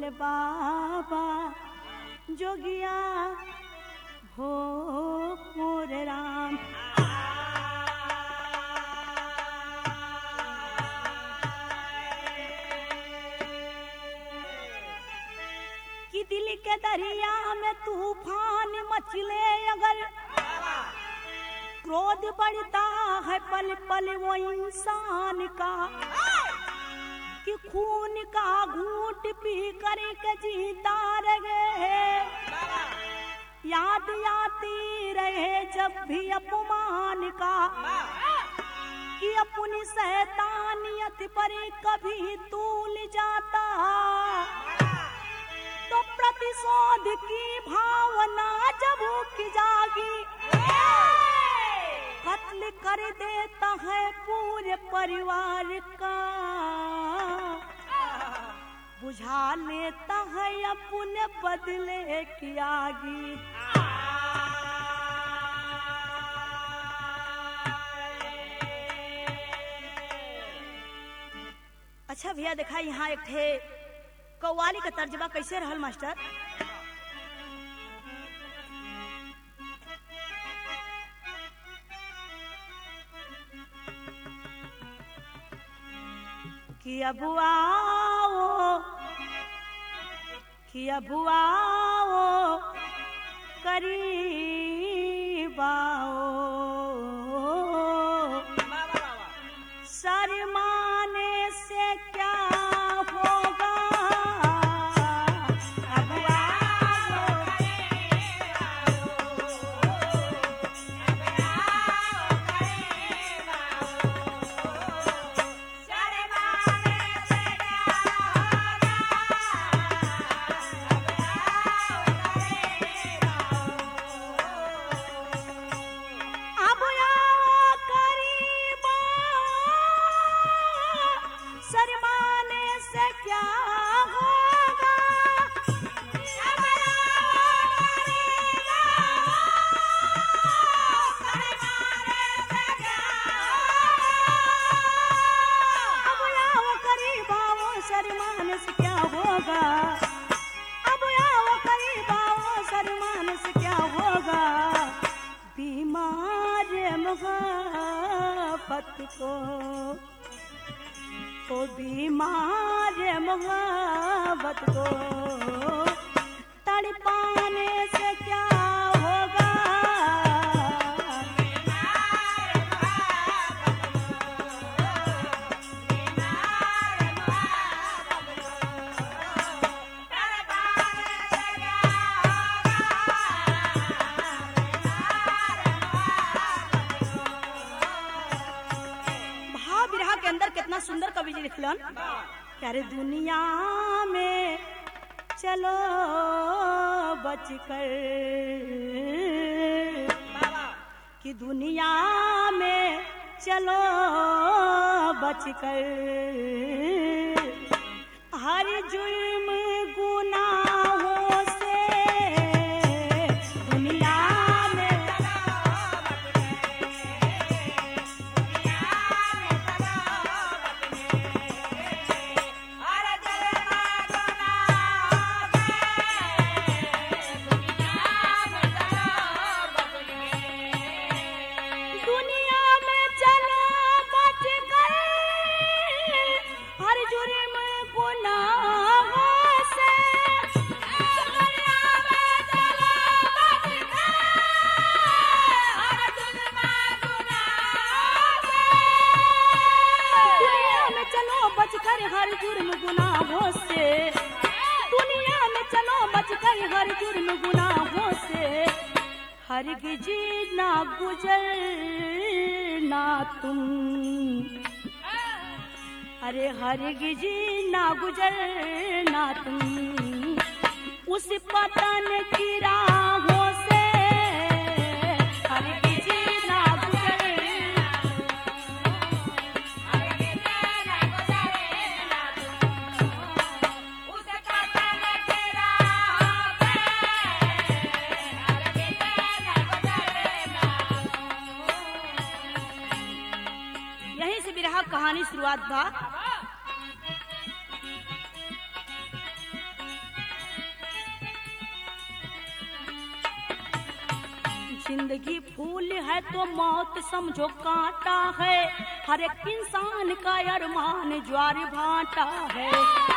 बाबा जोगिया हो मोरे राम। कि दिल के दरिया में तूफान मचले अगर क्रोध बढ़ता है पल पल वो इंसान का, कि खून का घूंट पी कर के जीता रहे, याद आती रहे जब भी अपमान का, कि अपनी शैतानियत पर कभी तूल जाता तो प्रतिशोध की भावना जब की जागी कत्ल कर देता है पूरे परिवार का, बुझा लेता है अपने बदले की आगी। अच्छा भैया देखा यहाँ एक थे कव्वाली का तर्जमा कैसे रहल मास्टर। कि अब आओ करीब आओ, शर्माने से क्या होगा, अब आओ को बीमार मोहब्बत को तड़पाने से क्या होगा, कितना सुंदर कवि जी लिखलन। क्या रे दुनिया में चलो बचकर, कि दुनिया में चलो बचकर, हर जुर्म गुनाहों से दुनिया में हर जुर्म गुनाहों से, दुनिया में चलो बचकर हर जुर्म गुनाहों से, हरगिज़ ना गुजरना तुम, अरे हरगिज़ ना गुजरना तुम उस पतन की राहों से, हरगिज़ ना कहानी शुरुआत था। जिंदगी फूल है तो मौत समझो कांटा है, हर एक इंसान का अरमान ज्वार भाटा है।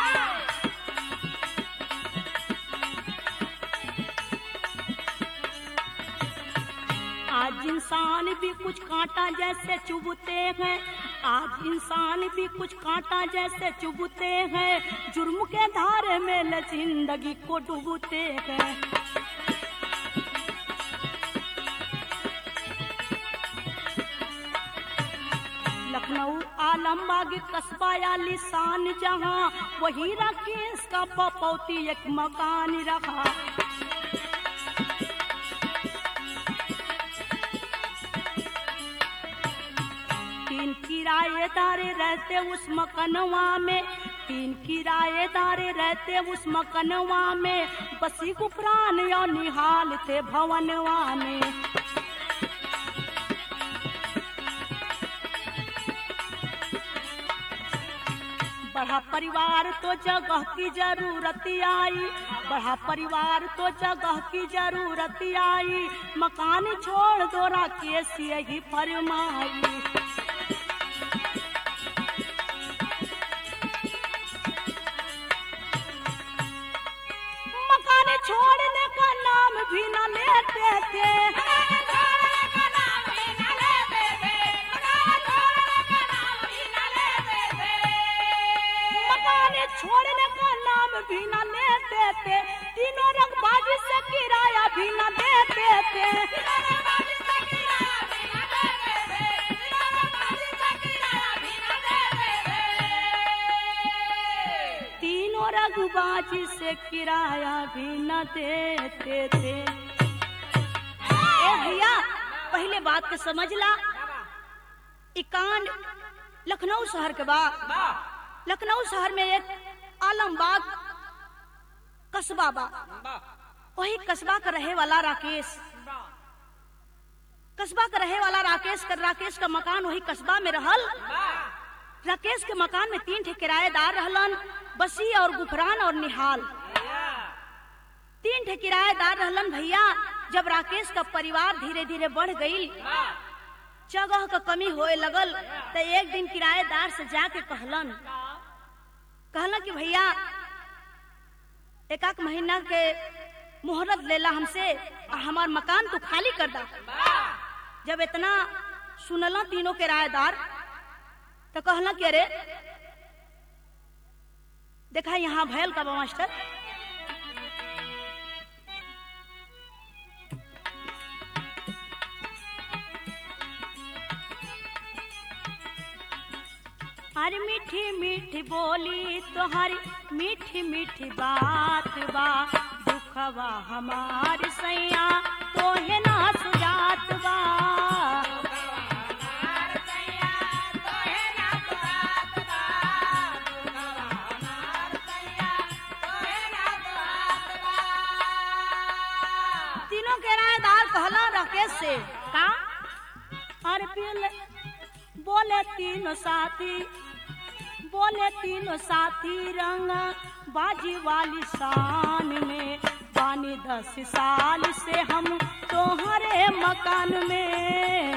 आज इंसान भी कुछ कांटा जैसे चुभते हैं, आज इंसान भी कुछ कांटा जैसे चुभते हैं, जुर्म के धारे में जिंदगी को डूबते हैं। लखनऊ आलमबाग कस्बा या लिसान जहां, वही राकेश का पपौती एक मकान रहा। तीन किराएदार रहते उस मकनवा में, तीन किराएदार रहते उस मकनवा में, बसी गुफरान या निहाल थे भवनवा में। बढ़ा परिवार तो जगह की जरूरत आई, बढ़ा परिवार तो जगह की जरूरत आई, मकान छोड़ दो राकेश यही फरमाई। मकान छोड़ने का नाम भी न लेते थे, छोड़ने का नाम भी न लेते थे, तीनों रंगबाजी से किराया भी न देते थे। तीनों रंगबाजी से किराया भी न देते थे। ए भैया पहले बात के समझ ला, इकांड लखनऊ शहर के बाद, लखनऊ शहर में एक आलमबाग कस्बा बा, वही कस्बा का रहे वाला राकेश, कस्बा का रहे वाला राकेश का मकान वही कस्बा में रहल। राकेश के मकान में 3 ठे किराएदार रहलन, बसी और गुफरान और निहाल। 3 ठे किराएदार रहलन भैया। जब राकेश का परिवार धीरे धीरे बढ़ गई, जगह का कमी होए लगल, तो एक दिन किराएदार से जाके कहलन कि भैया एक महीना के मुहलत लेला हमसे, हमार मकान तो खाली कर दा। जब इतना सुनला तीनों किराएदार तो कहला कि अरे देखा यहाँ भैल का मास्टर, अरे मीठी मीठी बोली तोहारी मीठी मीठी बात बा, दुखवा हमार सैया तोहे ना सुजात बा। तीनों किराएदार कहला राकेश से का, अरे पीले बोले तीनों साथी रंग बाजी वाली शान में, बानी 10 साल से हम तोहरे मकान में।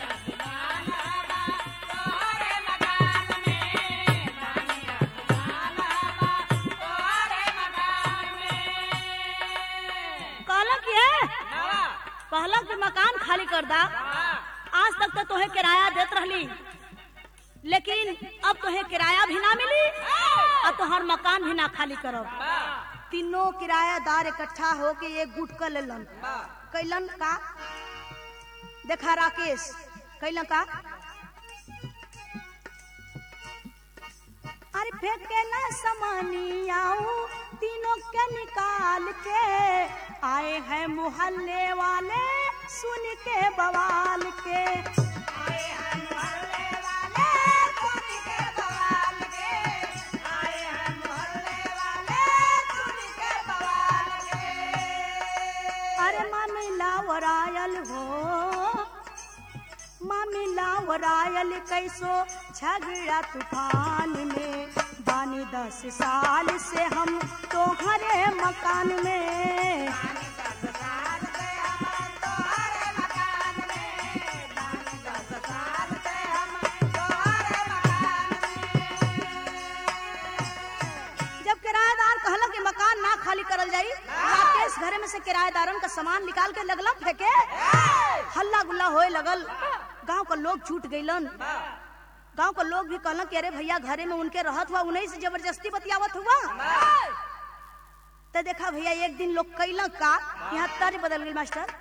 कहला कि मकान खाली कर दा। आज तक तो तोहे किराया देत रहली, लेकिन अब तोहे किराया भी ना मिली और तोहर मकान भी ना खाली करब। तीनों किरायादार इकट्ठा होके एक गुट कर लेलन। कैलन का देखा राकेश कैलन का, अरे फेंके ना समानियाऊ तीनों के निकाल के, आए हैं मोहल्ले वाले सुन के बवाल के। आए हैं मोहल्ले वाले सुन के बवाल के, आए हैं मोहल्ले वाले सुन के बवाल के। अरे मामिला वरायल हो, मामिला वरायल कैसो झगड़ा तूफान में, बानी 10 साल से हम तोहरे मकान में। करल जाई। राकेश घरे में से किराएदारन का सामान निकाल के लगला फेंके, हल्ला गुल्ला होए लगल। गांव का लोग छूट गइलन। गांव का लोग भी कहलन कि अरे भैया घरे में उनके रहत हुआ, उन्हीं से जबरदस्ती बतियावत हुआ। तो देखा भैया एक दिन लोग कैला का, यहाँ तर्ज बदल गई मास्टर।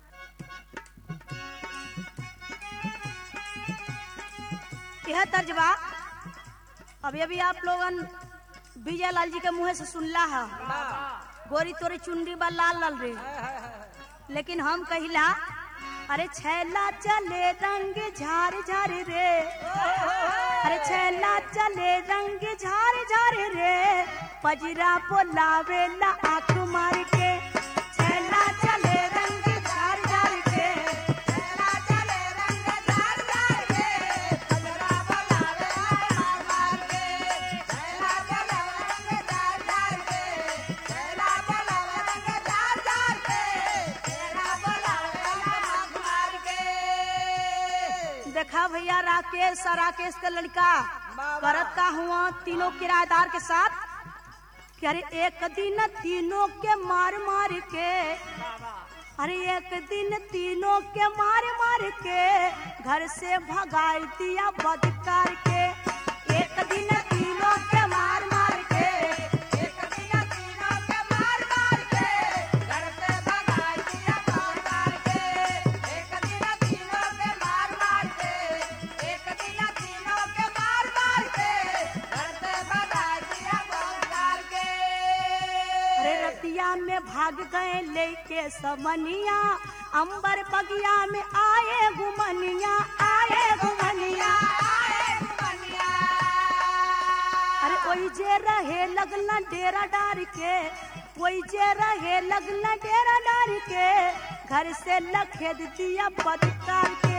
यह तर्ज बा अभी अभी आप लोगन विजय लाल जी के मुंह से सुनला है, गोरी तोरी चुंडी बा लाल लाल रे। लेकिन हम कहिला अरे छैला चले रंग झार झार रे, अरे छैला चले रंग झार झार रे, पजरा बोलावे ला आंख मार के। छैला चले रंग झार झार के, छैला चले रंग झार झार के, पजरा बोलावे आंख मार के। छैला चले रंग झार झार के, छैला बोलावे रंग झार झार के, पजरा बोलावे आंख मार के। देखा भैया राकेश और राकेश का लड़का करत का हुआ तीनों किराएदार के साथ। अरे एक दिन तीनों के मार मार के, अरे एक दिन तीनों के मार मार के घर से भगाई दिया बदकार के। एक दिन तीनों के मार मार के, एक दिन तीनों के मार मार के घर से भगाई दिया बदकार के। एक दिन तीनों के मार मार के, एक दिन तीनों के मार मार के घर से भगाई दिया बदकार के। अरे रतिया में भाग गए लेके समनिया, अंबर बगिया में आए घुमनिया, आए घुमनिया, आए घुमनिया। अरे कोई जे रहे लगना डेरा डार के, कोई जे रहे लगना डेरा डार के घर से लखेद दिया बदकार के।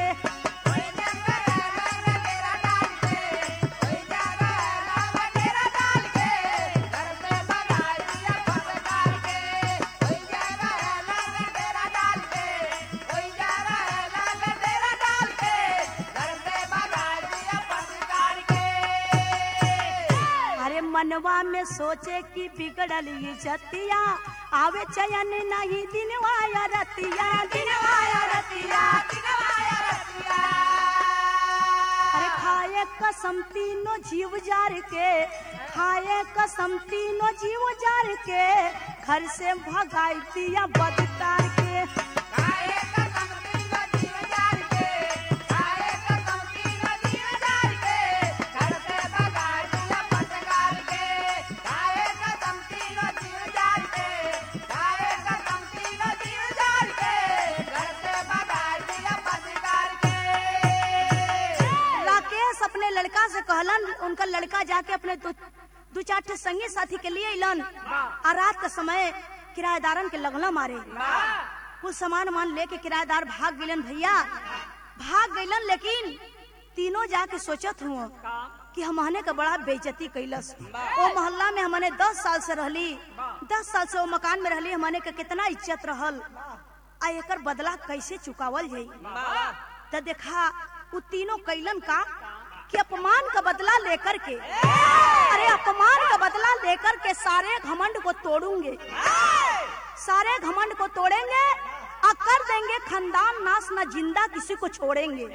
मनवा में सोचे कि बिगड़ल इज्जतिया, आवे चयन नहीं दिनवाया रतिया, दिनवाया रतिया, दिनवाया रतिया। अरे खाए कसम तीनों जीव जार के, खाए कसम तीनों जीव जार के घर से भगाई दिया बदकार के। खाए कसम तीनों जीव जार के, खाए कसम तीनों जीव जार के घर से भगाई दिया बदकार के। खाए कसम तीनों जीव जार के, खाए कसम तीनों जीव जार के घर से भगाई दिया बदकार के। राकेश अपने लड़का से कहलन, उनका लड़का जाके अपने दो चार ठे संगी साथी के लिए अलन। और रात का समय किराएदारन के लगना मारे, कुछ सामान मान लेके किराएदार भाग गइलन। भैया भाग गइलन, लेकिन तीनों जाके सोचत हुआ कि हमने का बड़ा बेइज्जती कैलस। वो मोहल्ला में हमने 10 साल से रहली, 10 साल से वो मकान में रहली, हमने का कितना इज्जत रहल, आ एकर बदला कैसे चुकावल जाई। तो देखा वो तीनों कैलन का कि अपमान का बदला लेकर के, अरे अपमान का बदला लेकर के सारे घमंड को तोड़ूंगे, सारे घमंड को तोड़ेंगे और कर देंगे खानदान नाश, न जिंदा किसी को छोड़ेंगे।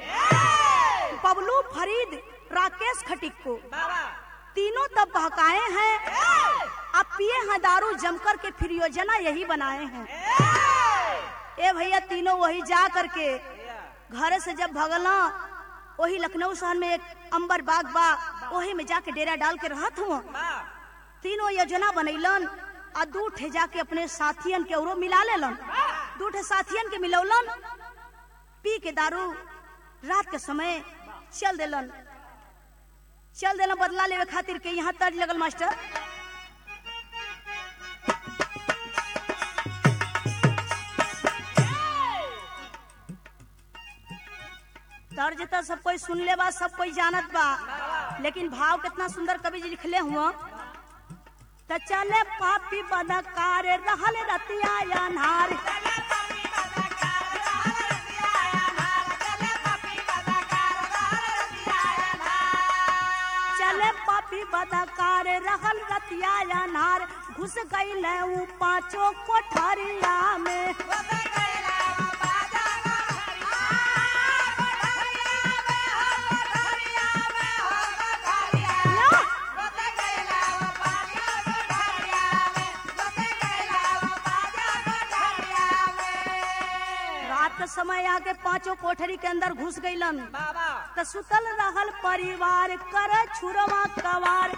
बबलू, फरीद, राकेश खटिक को तीनों तब बहकाए हैं, अब पिए हैं दारू जमकर के, फिर योजना यही बनाए हैं। ए भैया तीनों वही जा करके घर से जब भगला, वही लखनऊ शहर में एक अंबर बाग बा, वही में जाके डेरा डाल के रहत हुआ। तीनों योजना बनैलन और 2 ठे जाके अपने साथियन के औरो मिला लेलन, 2 ठे साथियन के मिलौलन, पी के दारू रात के समय चल देलन बदला लेवे खातिर के। यहाँ तर्ज लगल मास्टर। तर्ज तो सब कोई सुन ले बा, सब कोई जानत बा, लेकिन भाव कितना सुंदर कवि जी लिखले हुआ। त चले पापी बदकार रहल रतिया अनहार, चले पापी बदकार रहल रतिया अनार घुस गईल ऊ पांचों कोठरिया में समय आके पांचों कोठरी के अंदर घुस गईलन त सुतल रहल परिवार कर छुरवा कवार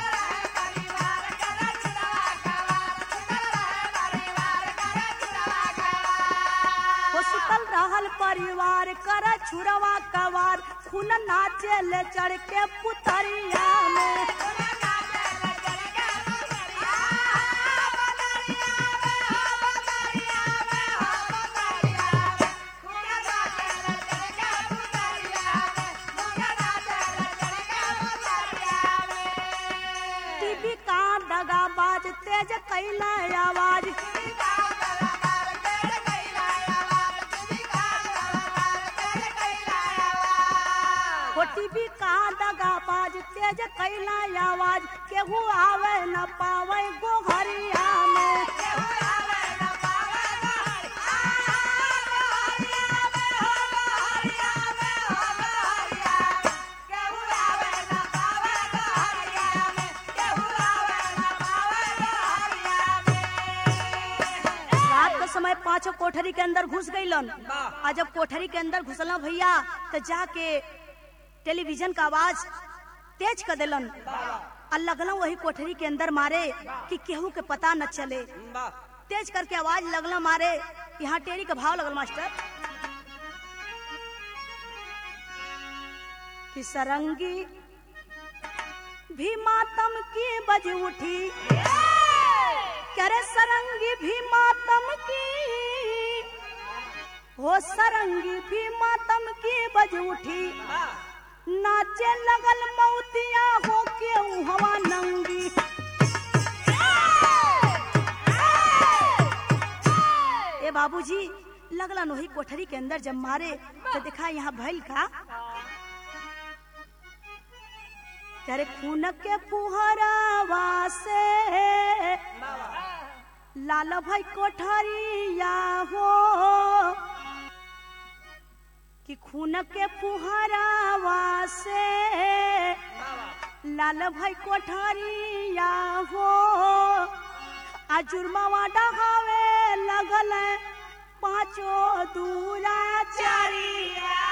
सुतल रहल परिवार कर छुरवा कवार खून नाचे ले चढ़ के पुतरिया में तेज कैला आवाज टीवी का दगा बाज तेज कैला आवाज केहू आवे न पावे गोहरिया में समय पांचों कोठरी के अंदर घुस गईलन आ जब कोठरी के अंदर घुसला भैया तो जाके टेलीविजन का आवाज तेज कर दिलन और लगला वही कोठरी के अंदर मारे कि केहू के पता न चले तेज करके आवाज लगला मारे यहाँ टेरी का भाव लगल मास्टर कि सरंगी भी मातम की बज उठी करे सरंगी भी मातम की हो सरंगी भी मातम की बज उठी नाचे लगल मौतिया हो के हवा नंगी ए बाबूजी लगला नोही कोठरी के अंदर जब मारे तो देखा यहाँ भइल का तेरे खून के फुहरावा से लाल भाई कोठरिया हो कि खून के फुहरावा से लाल भाई कोठरिया हो आ जुर्मावा डहावे लगल पांचों दुराचारिया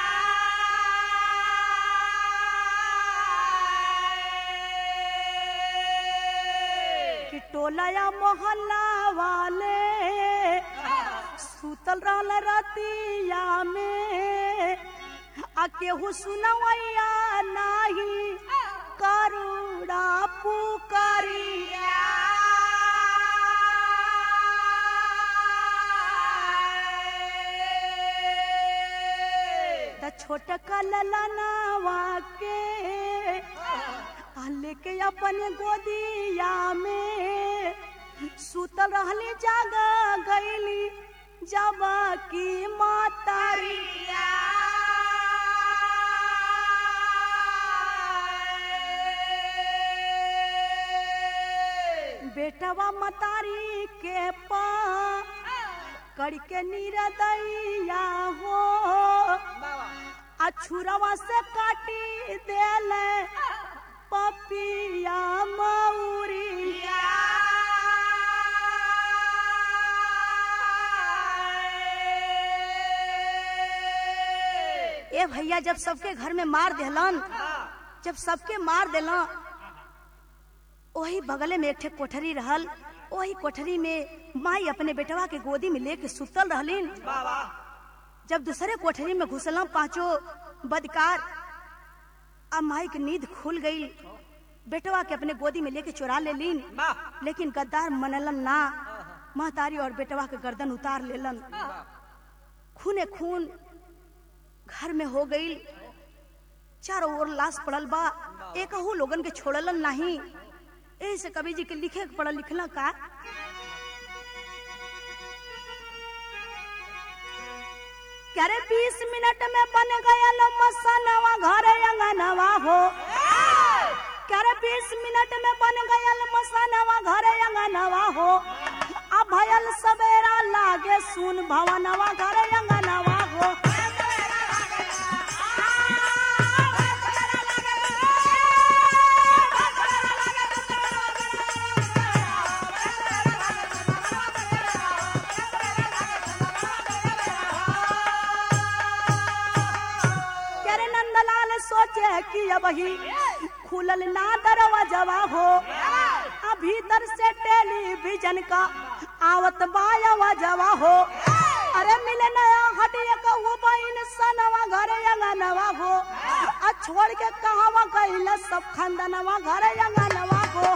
टोलया मोहल्ला वाले सुतल रहल रतिया में आ केहू सुनवैया नाही करुणा पुकारिया त छोटका ललनावा के लेके अपन गोदिया में सुतल रहली जागा गईली जब की मातारिया बेटवा मतारी के पा कड़ के निरदैया हो अछुरवा से काटी देले पपिया मौरिया ए भैया जब सबके घर में मार देलन जब सबके मार देलन वही बगले में एक ठे कोठरी रहल वही कोठरी में माई अपने बेटवा के गोदी में लेके सुतल रहलीन जब दूसरे कोठरी में घुसला पांचों बदकार अब माई की नींद खुल गई बेटवा के अपने गोदी में लेके चुरा ले लीन लेकिन गद्दार मनलन ना महतारी और बेटवा के गर्दन उतार लेलन खूने खून घर में हो गई चारों ओर लाश पड़ल बा एकहू लोगन के छोड़लन नहीं ऐसे कवि जी के लिखे पढ़ल लिखला का करे 20 मिनट में बन गया मसनवा घर अंगनवा हो करे 20 मिनट में बन गयल मसनवा घरे अंगनवा हो। अब भयल सवेरा लागे सुन भवनवा घरे अंगनवा हो। सोचे कि अब ही खुलल ना दरवाजा हो। भीतर से टेलीविजन का आवत बायवा हो। अरे मिले नया हटिया का वो बहन सनवा घरे अंगनवा हो। छोड़ के कहावा गइल सब खंदनवा घरे अंगनवा हो।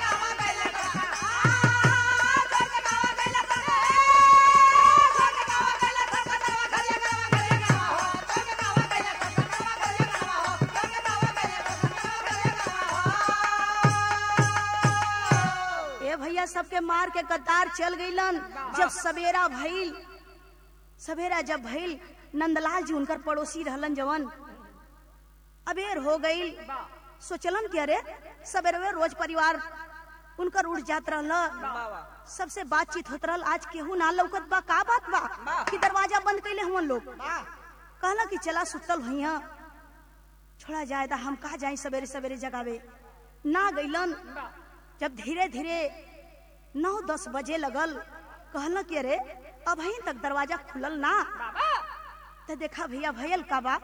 भैया सबके मार के कतार चल गईलन। जब सवेरा भइल, सवेरा जब भइल, नंदलाल जी उनकर पड़ोसी रहलन जवन, अबेर हो गई। सोचलन कि अरे सवेरे रोज परिवार उनकर उठ जात रहल, सबसे बातचीत होत रहल। आज केहू ना लौकत बा, का बात बा कि दरवाजा बंद कैले हमन लोग। कहला कि चला सुतल भैया, छोड़ा जाए दा, हम कहा जाए सवेरे सवेरे जगावे। ना गईलन। जब धीरे धीरे 9-10 बजे लगल, कहला कि अरे अभी तक दरवाजा खुलल ना। तो देखा भैया भयल का बा।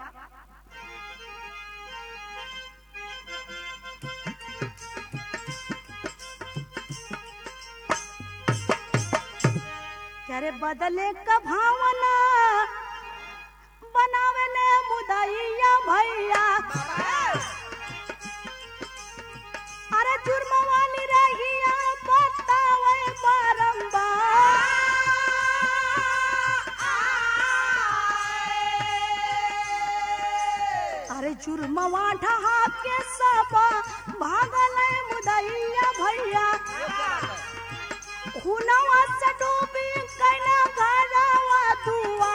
अरे बदले का भावना बनावे ने मुदैया भैया। अरे जुर्मवानी रहिया बतावे बारंबार। अरे जुर्मवा ढहा के सबा भागल मुदैया भैया। खुनवा से डूबी कैला घरवा दुआ।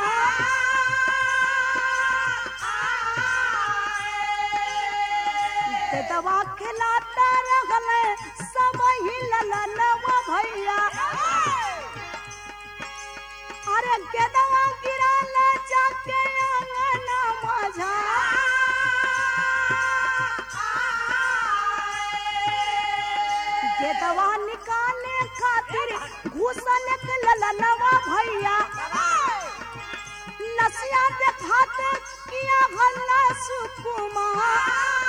दवा खिलाता रहले सब ही ललनवा भैया। अरे के दवा गिराला जाके अंगना मझा। के दवा निकाले खातिर घुसल ललनवा भैया। नसिया देखात किया हल्ला सुकुमार।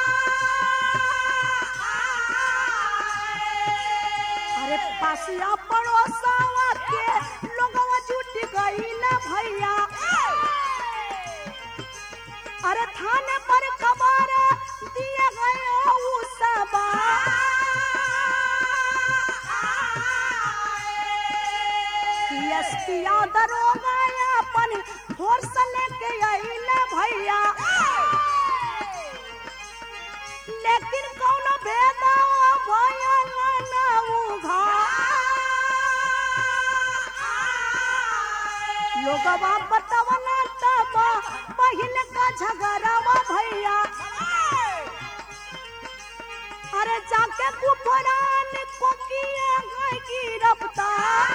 पासिया पड़ोसवा के लोगवा जुट गइल भैया। अरे थाने पर खबर दिए गए उ सबा। एसपिया दरोगा अपन फोर्स लेके आइल भैया। लेकिन कौनो भेदा भैया ना उघा। लोगवा बतावना तब पहले का झगड़ावा भैया। अरे जाके कुफरान को किया गई गिरफ्तार।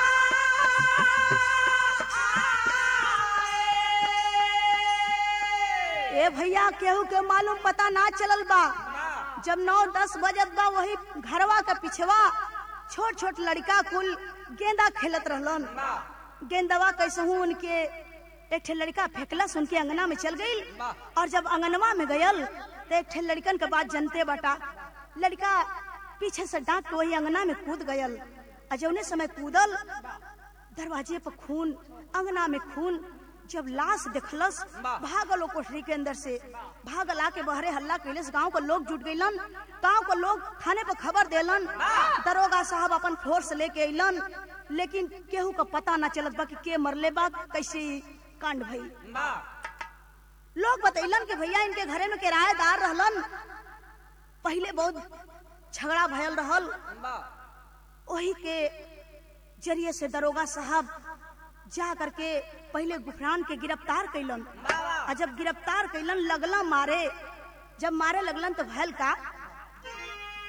ए भैया केहू के मालूम पता ना चलल बा। जब 9-10 बजत बा, वही घरवा के पिछवा छोट छोट लड़का कुल गेंदा खेलत रहलन। गेंदवा कैसहू उनके एक ठे लड़का फेंकलस, उनके अंगना में चल गई। और जब अंगनवा में गयल तो एक ठे लड़कन के बात जनते बाटा। लड़का पीछे से डांट के वही अंगना में कूद गयल। अजौने समय कूदल, दरवाजे पर खून, अंगना में खून। जब लाश देखलस, भागल ओ कोठरी के अंदर से, भागल आके बहरे हल्ला कैलस। गांव के लोग जुट गइलन। गांव के लोग थाने पर खबर देलन। दरोगा साहब अपन फोर्स लेके अइलन। लेकिन केहू का पता ना चलत बा कि के मरले बा, कैसे कांड भइल। लोग बतैलन कि भैया इनके घरे में किराएदार रहलन, पहले बहुत झगड़ा भयल रहल। वही के जरिए से दरोगा साहब जा करके पहले गुफरान के गिरफ्तार कैलन। और जब गिरफ्तार कैलन लगला मारे। जब मारे लगलन तो भयल का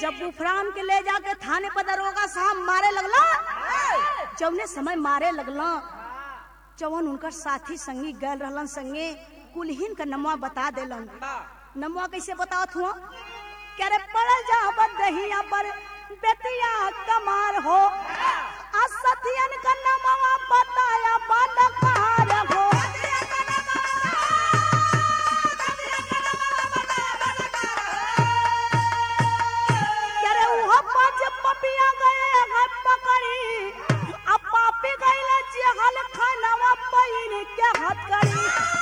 जब बुफराम के ले जाके थाने पर दरोगा साहब मारे लगला, जौने समय मारे लगला जवन उनकर साथी संगी गल रहलन संगे कुलहीन का नमवा बता देलन। नमवा कैसे बतावत हुआ? कह रे पड़ जा बदहिया पर बेतिया कमार हो, असथियन का नमवा बताया बदकार हो। कह रे उहा पांच पपिया गए है पकड़ी, अब पापी गइला जहल खानवा पहिन के हथकड़ी।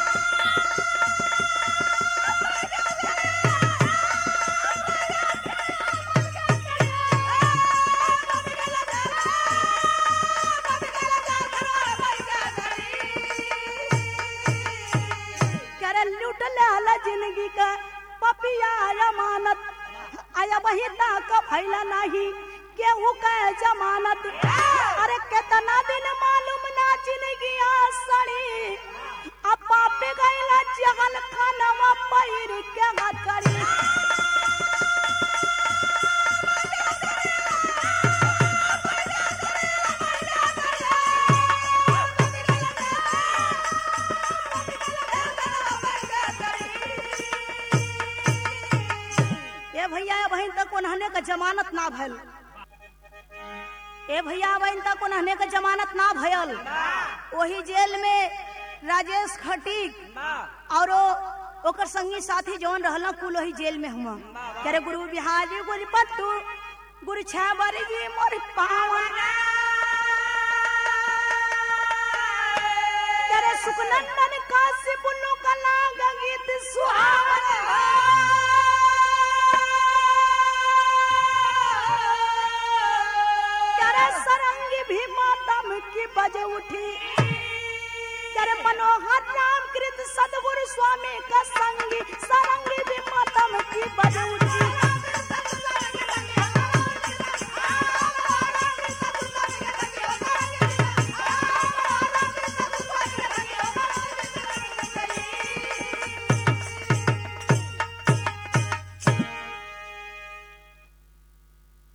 जिंदगी का पपिया अमानत आया वही तक फैला नहीं केहू का जमानत। अरे कितना दिन मालूम ना जिंदगी आसड़ी, अब पापे गइला जहल खानवा पहिर के हथकड़ी। भैया बहन तक उन्हने का जमानत ना भयल, ए भैया बहन तक उन्हने का जमानत ना भयल। वही जेल में राजेश खटीक और ओकर संगी साथी जौन रहला कुल वही जेल में हुआ। करे गुरु बिहारी गुरु पत्तू गुरु छावर जी मोर पावन, करे सुखनंदन काशी बुल्लू का लाग गीत सुहावन।